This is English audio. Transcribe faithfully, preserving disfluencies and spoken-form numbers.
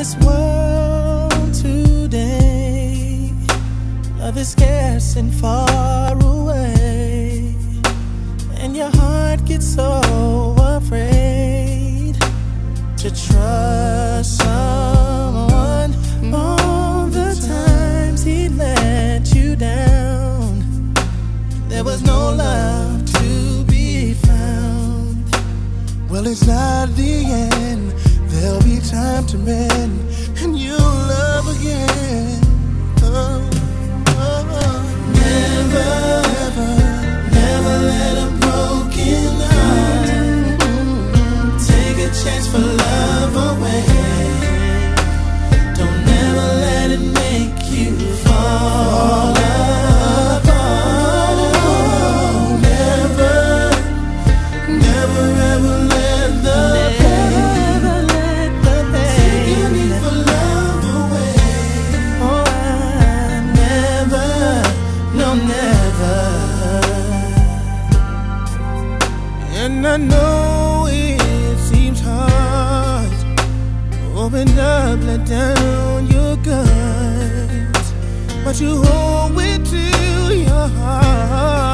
this world today, love is scarce and far away, and your heart gets so afraid to trust someone. All the times he let you down, there was no love to be found. Well, it's not the end, there'll be time to mend, and you'll love again. Oh, oh, oh. Never, never, never let a broken heart mm-hmm. take a chance for love away. Don't never let it make you fall apart. Oh, never, never ever let the never let the pain take your need for love away. Oh, I never, no, never. And I know it seems hard. Open up, let down your guards, but you hold it to your heart.